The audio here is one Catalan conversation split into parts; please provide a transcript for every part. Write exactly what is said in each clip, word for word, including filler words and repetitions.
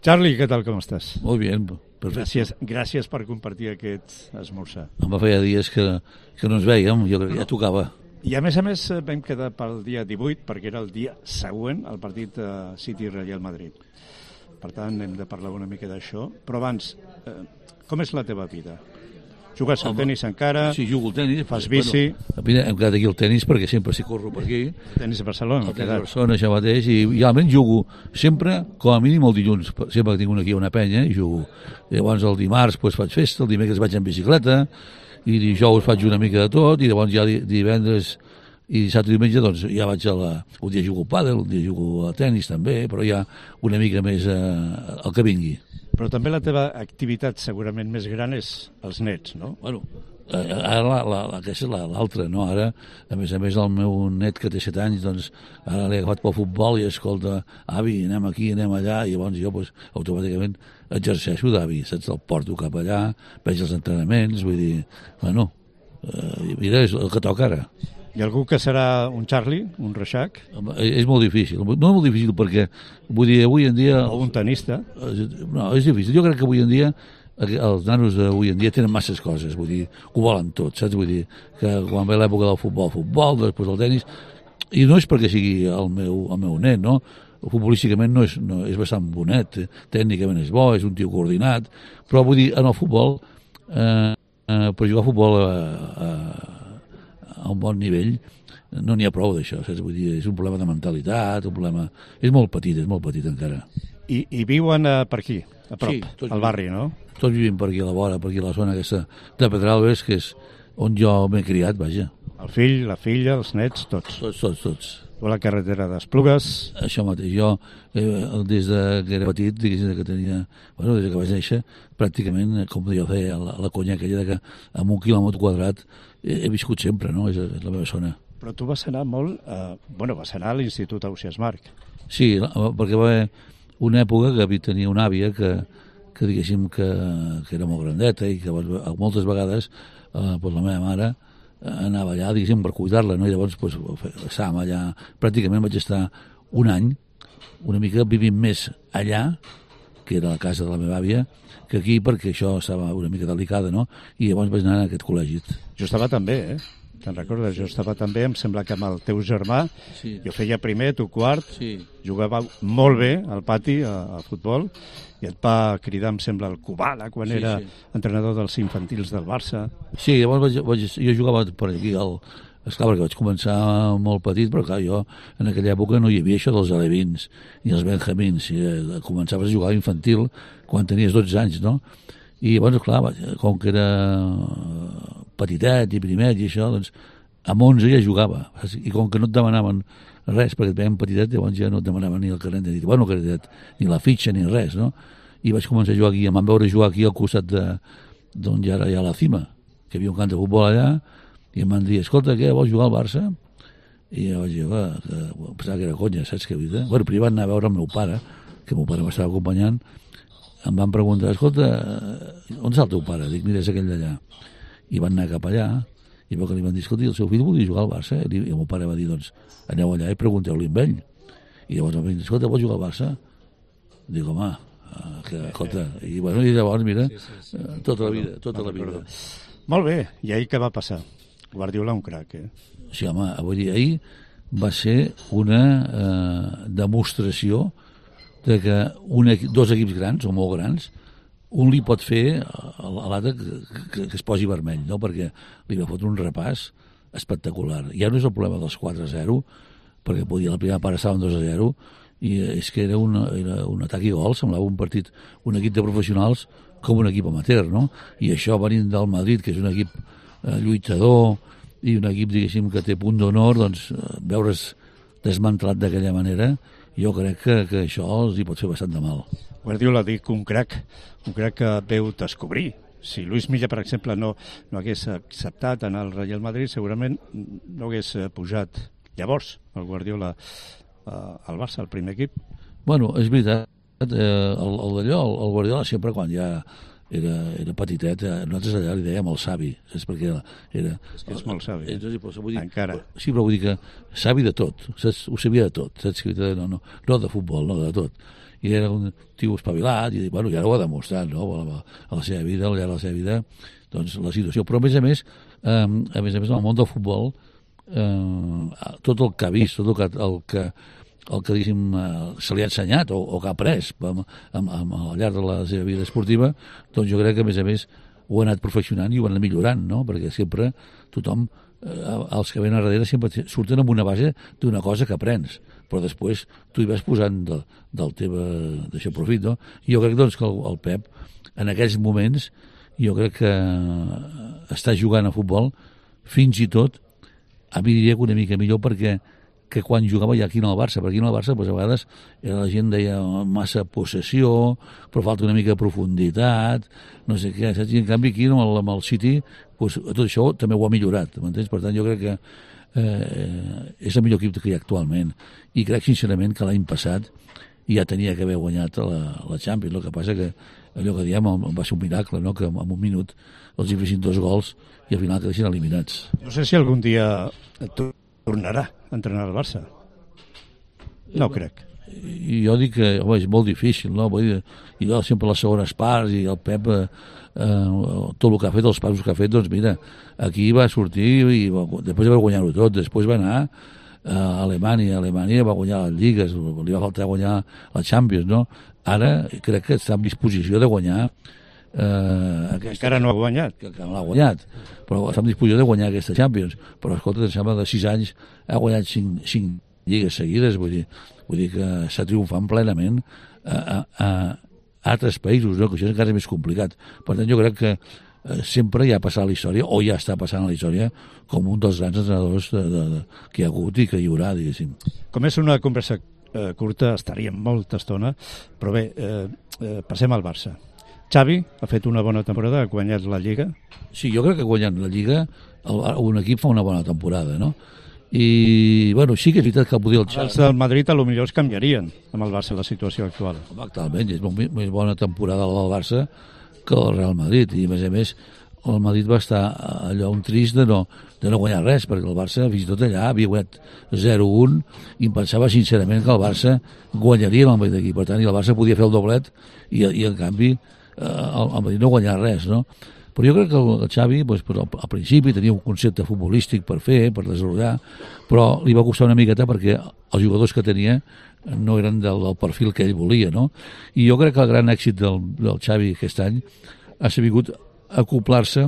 Charlie, què tal, com estàs? Molt bé, perfecte. Gràcies, gràcies per compartir aquest esmorzar. Em va feia dies que, que no ens vèiem, jo crec que ja tocava. I a més a més vam quedar pel dia divuit, perquè era el dia següent al partit de City-Real Madrid. Per tant, hem de parlar una mica d'això. Però abans, eh, com és la teva vida? Jugues al tenis encara? Sí, jugo al tenis. Fas bici? Bueno, hem quedat aquí al tenis perquè sempre s'hi corro per aquí. Tenis de Barcelona? El tenis de Barcelona, això mateix, i realment jugo sempre, com a mínim el dilluns. Sempre que tinc aquí una penya i jugo. Llavors el dimarts pues, faig festa, el dimecres vaig en bicicleta, i dijous faig una mica de tot, i llavors ja divendres i dissabte i diumenge doncs, ja vaig a la... Un dia jugo al pàdel, un dia jugo a tenis també, però ja una mica més eh, el que vingui. Però també la teva activitat segurament més gran és els nets, no? Bueno, ara la, la, la, aquesta és l'altra, no? Ara, a més a més, el meu net que té set anys, doncs, ara l'he agafat pel futbol i escolta, avi, anem aquí, anem allà, i llavors jo, doncs, automàticament exerceixo d'avi, saps? El porto cap allà, veig els entrenaments, vull dir, bueno, eh, mira, és el que toca ara. Hi ha algú que serà un Charlie, un Reixac? És molt difícil, no és molt difícil perquè, vull dir, avui en dia... O un tenista? No, és difícil. Jo crec que avui en dia, els nanos d'avui en dia tenen masses coses, vull dir, ho volen tot, saps? Vull dir, que quan ve l'època del futbol, futbol, després el tenis, i no és perquè sigui el meu, el meu net, no? Futbolísticament no és, no, és bastant bonet, tècnicament és bo, és un tio coordinat, però vull dir, en el futbol, eh, eh, per jugar a futbol a, a, a un bon nivell, no n'hi ha prou d'això, saps? Vull dir, és un problema de mentalitat, un problema... És molt petit, és molt petit encara. I, i viuen uh, per aquí, a prop, sí, al barri, no? Tots vivim per aquí a la vora, per aquí a la zona aquesta de Pedralbes, que és on jo m'he criat, vaja. El fill, la filla, els nets, tots. Tots, tots, tots. O la carretera d'Esplugues. Això mateix. Jo, eh, des de que era petit, diguéssim que tenia... Bueno, des que vaig néixer, pràcticament, com jo feia la, la conya aquella, de que amb un quilòmetre quadrat he, he viscut sempre, no? És, és la meva zona. Però tu vas anar molt... Eh, bueno, vas anar a l'Institut Ausiàs Marc. Sí, perquè va haver una època que tenia una àvia que, que diguéssim, que, que era molt grandeta i que moltes vegades eh, pues la meva mare anava allà, diguéssim, per cuidar-la, no? I llavors, pues, estàvem allà, pràcticament vaig estar un any, una mica vivint més allà, que era la casa de la meva àvia, que aquí, perquè això estava una mica delicada, no? I llavors vaig anar a aquest col·legi. Jo estava també, eh? Te'n recordes? Jo estava també, em sembla que amb el teu germà, sí. Jo feia primer, tu quart, sí. Jugava molt bé al pati, a, a futbol, i et va cridar, em sembla, el Kubala, quan sí, era sí. entrenador dels infantils del Barça. Sí, llavors vaig, vaig, jo jugava per aquí, el, esclar, perquè vaig començar molt petit, però clar, jo en aquella època no hi havia això dels alevins ni els benjamins, i, eh, començaves a jugar infantil quan tenies dotze anys, no? I llavors, clar, com que era petitet i primet i això, doncs amb onze ja jugava, i com que no et demanaven res, perquè et veien petitet, llavors ja no et demanaven ni el carnet de dit, bueno, carnet, ni la fitxa, ni res, no? I vaig començar a jugar aquí, em van veure jugar aquí al costat d'on ja era ja la cima, que hi havia un camp de futbol allà, i em van dir, escolta, què, vols jugar al Barça? I jo vaig dir, va, que, pensava que era conya, saps què vull dir? Bueno, primer van anar a veure el meu pare, que el meu pare m'estava acompanyant, em van preguntar, escolta, on està el teu pare? Dic, mira, és aquell d'allà. I van anar cap allà, i veu que li van dir, escolta, el seu fill volia jugar al Barça? I el meu pare va dir, doncs, aneu allà i pregunteu-li amb ell. I llavors em van dir, escolta, vols jugar al Barça? Dic, home, que, escolta, i, bueno, i llavors, mira, sí, sí, sí. tota la vida, tota la vida. Molt bé, i ahir què va passar? Guardiola un crac, eh? Sí, home, vull dir, ahir va ser una eh, demostració de que un, dos equips grans, o molt grans, un li pot fer a l'altre que, que, que es posi vermell, no? Perquè li va fotre un repàs espectacular. Ja no és el problema dels quatre a zero, perquè podia la primera part estaven dos a zero, i és que era, una, era un atac i gol, semblava un partit, un equip de professionals com un equip amateur, no? I això venint del Madrid, que és un equip eh, lluitador i un equip, diguéssim, que té punt d'honor, doncs eh, veure's desmantelat d'aquella manera, jo crec que, que això els hi pot fer bastant de mal. Guardiola dic un crac, un crac que veu descobrir. Si Luis Milla, per exemple, no, no hagués acceptat anar al Real Madrid, segurament no hagués pujat llavors el Guardiola eh, al Barça, al primer equip. Bueno, és veritat, eh, el, el d'allò, el, el Guardiola sempre quan ja era, era petitet, eh, nosaltres allà li dèiem el savi, saps? Perquè era... era és que és molt savi, eh? Entonces, vull dir, encara. Sí, però vull dir que savi de tot, saps? Ho sabia de tot, saps? No, no, no de futbol, no de tot. i era un tio espavilat, i bueno, ja ho ha demostrat, no?, a, a la seva vida, al llarg de la seva vida, doncs la situació. Però a més a més, eh, a més a més, en el món del futbol, eh, tot el que ha vist, tot el que, el que, el que diguéssim, eh, se li ha ensenyat o, o que ha après amb, amb, amb, al llarg de la seva vida esportiva, doncs jo crec que, a més a més, ho ha anat perfeccionant i ho ha anat millorant, no?, perquè sempre tothom, eh, els que venen a darrere sempre surten amb una base d'una cosa que aprens, però després tu hi vas posant de, del teva d'això profit, no? I jo crec, doncs, que el, el Pep, en aquells moments, jo crec que està jugant a futbol fins i tot, a mi diria que una mica millor, perquè que quan jugava ja aquí en el Barça, perquè aquí en el Barça doncs, a vegades la gent deia massa possessió, però falta una mica de profunditat, no sé què, saps? I en canvi aquí amb el, amb el City doncs, tot això també ho ha millorat, m'entens? Per tant, jo crec que eh, és el millor equip que hi ha actualment, i crec sincerament que l'any passat ja tenia que haver guanyat la, la Champions. El que passa que allò que diem va ser un miracle, no?, que en un minut els hi fessin dos gols i al final quedessin eliminats. No sé si algun dia tornarà a entrenar al Barça. No ho crec. I jo dic que home, és molt difícil, no? Vull dir, i jo sempre les segones parts i el Pep eh, tot el que ha fet, els passos que ha fet, doncs mira, aquí va sortir i va, després va guanyar-ho tot, després va anar a Alemanya, Alemanya va guanyar les lligues, li va faltar guanyar la Champions, no? Ara crec que està en disposició de guanyar eh, aquesta... encara no ha guanyat, que, que no l'ha guanyat, però està en disposició de guanyar aquesta Champions, però escolta, em sembla que de sis anys ha guanyat cinc, cinc lligues seguides, vull dir, vull dir que està triomfant plenament a, a, a altres països, no? Que això és encara més complicat. Per tant, jo crec que eh, sempre ja ha passat a la història, o ja està passant a la història, com un dels grans entrenadors de, de, de, que hi ha hagut i que hi haurà, diguéssim. Com és una conversa eh, curta, estaríem molta estona, però bé, eh, eh, passem al Barça. Xavi ha fet una bona temporada, ha guanyat la Lliga. Sí, jo crec que guanyant la Lliga el, un equip fa una bona temporada, no? I, bueno, sí que és veritat que podia el Xavi... Els del Madrid a lo millor es canviarien amb el Barça la situació actual. Home, actualment, és molt, més bona temporada la del Barça que el Real Madrid, i a més a més el Madrid va estar allò un trist de no, de no guanyar res, perquè el Barça fins i tot allà havia guanyat zero un i em pensava sincerament que el Barça guanyaria el Madrid aquí, per tant, i el Barça podia fer el doblet i, i en canvi eh, el Madrid no guanyar res, no? Però jo crec que el Xavi, doncs, al principi tenia un concepte futbolístic per fer, per desenvolupar, però li va costar una miqueta perquè els jugadors que tenia no eren del, del perfil que ell volia, no? I jo crec que el gran èxit del, del Xavi aquest any ha sabut acoplar-se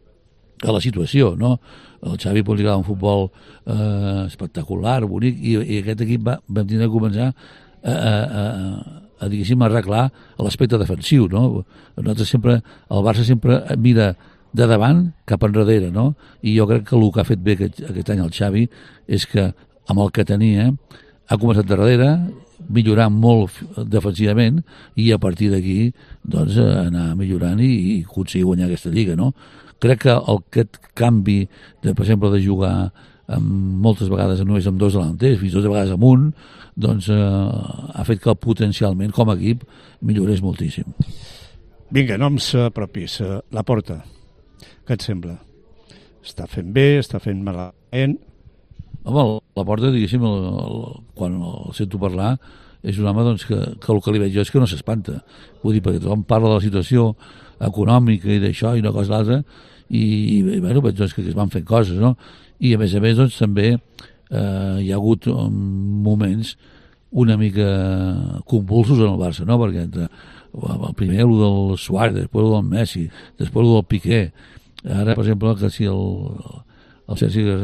a la situació, no? El Xavi pot ligar un futbol eh, espectacular, bonic, i, i aquest equip va, vam tenir que començar a, a, a a, diguéssim, arreglar l'aspecte defensiu, no? Nosaltres sempre, el Barça sempre mira de davant cap enrere, no? I jo crec que el que ha fet bé aquest, aquest any el Xavi és que amb el que tenia ha començat de darrere, millorar molt defensivament i a partir d'aquí doncs anar millorant i, i aconseguir guanyar aquesta Lliga, no? Crec que el, aquest canvi, de, per exemple, de jugar amb, moltes vegades només amb dos delanters, fins i tot de vegades amb un, doncs eh, ha fet que potencialment com a equip millorés moltíssim. Vinga, noms uh, propis. Uh, la Porta, què et sembla? Està fent bé, està fent malament? Home, la Porta, diguéssim, el, el, quan el sento parlar, és un home doncs, que, que el que li veig jo és que no s'espanta. Vull dir, perquè tothom parla de la situació econòmica i d'això i una cosa l'altra, i, i bueno, veig doncs, que es van fent coses, no? I a més a més, doncs, també eh, hi ha hagut moments una mica convulsos en el Barça, no? Perquè entre el primer el del Suárez, després el del Messi, després el del Piqué, ara, per exemple, que si el, el Sergi el,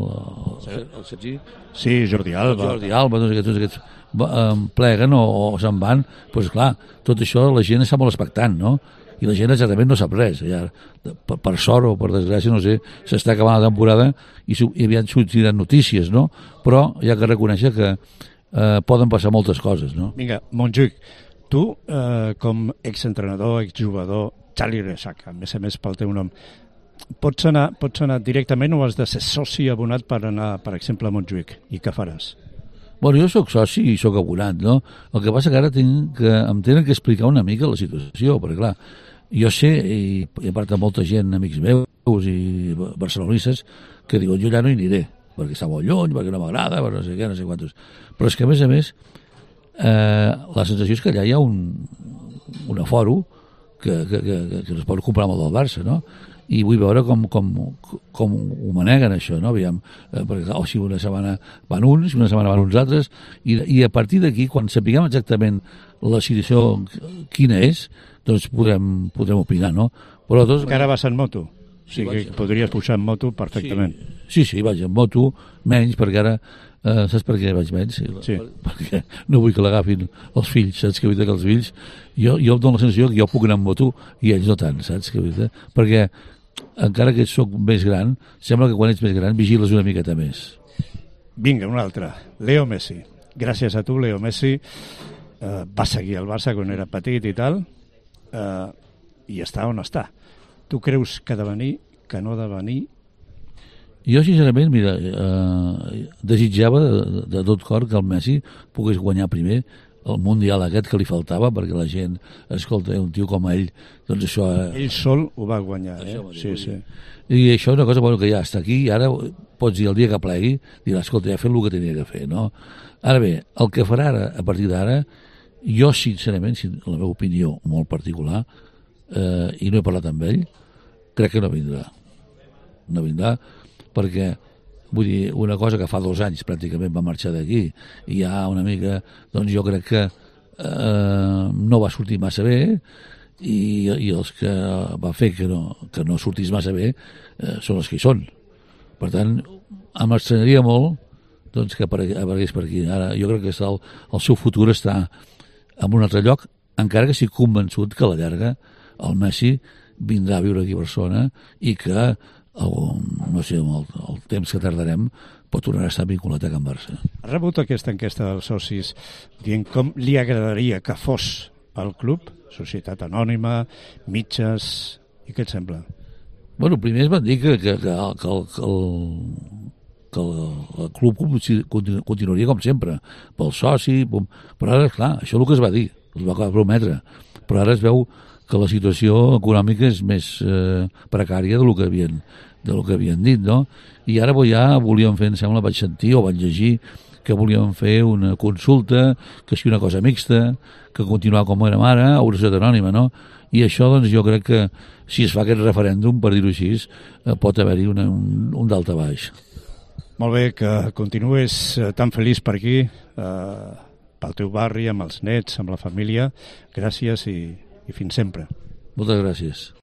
el, el Sergi sí, Jordi Alba Jordi Alba, tots aquests, tots aquests um, pleguen o, o se'n van, doncs clar, tot això la gent està molt expectant, no? I la gent exactament no sap res. Ja, per, per sort o per desgràcia, no sé, s'està acabant la temporada i, i aviat sortiran notícies, no? Però hi ha que reconèixer que eh, poden passar moltes coses, no? Vinga, Montjuïc, tu, eh, com exentrenador, exjugador, Xavi Resaca, a més a més pel teu nom, pots anar, pots anar directament o has de ser soci abonat per anar, per exemple, a Montjuïc? I què faràs? Bueno, jo sóc soci i sóc abonat, no? El que passa que ara tinc que, em tenen que explicar una mica la situació, perquè clar, jo sé, i, i a part de molta gent, amics meus i barcelonistes, que diuen, jo ja no hi aniré, perquè està molt lluny, perquè no m'agrada, perquè no sé què, no sé quantos. Però és que, a més a més, eh, la sensació és que allà hi ha un, un aforo que, que, que, que es pot comprar amb el del Barça, no? I vull veure com, com, com ho maneguen això, no? Aviam, eh, perquè oh, si una setmana van uns, una setmana van uns altres, i, i a partir d'aquí, quan sapiguem exactament la situació quina és, doncs podrem, podrem opinar, no? Però tots... Encara vas en moto? Sí, que podries pujar en moto perfectament. Sí, sí, sí, vaig en moto, menys, perquè ara, eh, saps per què vaig menys? Sí. Perquè no vull que l'agafin els fills, saps què vull dir que els fills... Jo, jo em dono la sensació que jo puc anar en moto i ells no tant, saps què vull dir? Perquè encara que sóc més gran, sembla que quan ets més gran vigiles una miqueta més. Vinga, una altra. Leo Messi. Gràcies a tu, Leo Messi, eh, va seguir al Barça quan era petit i tal, eh, i està on està. Tu creus que ha de venir, que no ha de venir? Jo, sincerament, mira, eh, desitjava de, de tot cor que el Messi pogués guanyar primer el Mundial aquest que li faltava, perquè la gent, escolta, un tio com ell, doncs això... Eh... Ell sol ho va guanyar, eh? Sí, sí. I això és una cosa bueno, que ja està aquí, i ara pots dir el dia que plegui, dirà, escolta, ja ha fet el que tenia que fer, no? Ara bé, el que farà ara, a partir d'ara, jo, sincerament, la meva opinió molt particular, eh, i no he parlat amb ell, crec que no vindrà. No vindrà, perquè... Vull dir, una cosa que fa dos anys pràcticament va marxar d'aquí i ja una mica, doncs jo crec que eh, no va sortir massa bé i, i els que va fer que no, que no sortís massa bé eh, són els que hi són. Per tant, m'estranyaria molt doncs, que aparegués per aquí. Ara, jo crec que el, el seu futur està en un altre lloc, encara que estic convençut que a la llarga el Messi vindrà a viure aquí a Barcelona i que el, no sé, el, el temps que tardarem pot tornar a estar vinculat a Can Barça. Ha rebut aquesta enquesta dels socis dient com li agradaria que fos el club, societat anònima, mitges, i què et sembla? Bueno, primer es van dir que, que, que, que, el, que, el, que el, el club continuaria com sempre, pel soci, però ara, clar, això és el que es va dir, es va prometre, però ara es veu que la situació econòmica és més eh, precària del que havien, del que havien dit, no? I ara ja volíem fer, em sembla, vaig sentir o vaig llegir que volíem fer una consulta, que sigui una cosa mixta, que continuar com érem ara, a una societat anònima, no? I això, doncs, jo crec que si es fa aquest referèndum, per dir-ho així, eh, pot haver-hi una, un, un dalt a baix. Molt bé, que continues tan feliç per aquí, eh, pel teu barri, amb els nets, amb la família. Gràcies i i fins sempre. Moltes gràcies.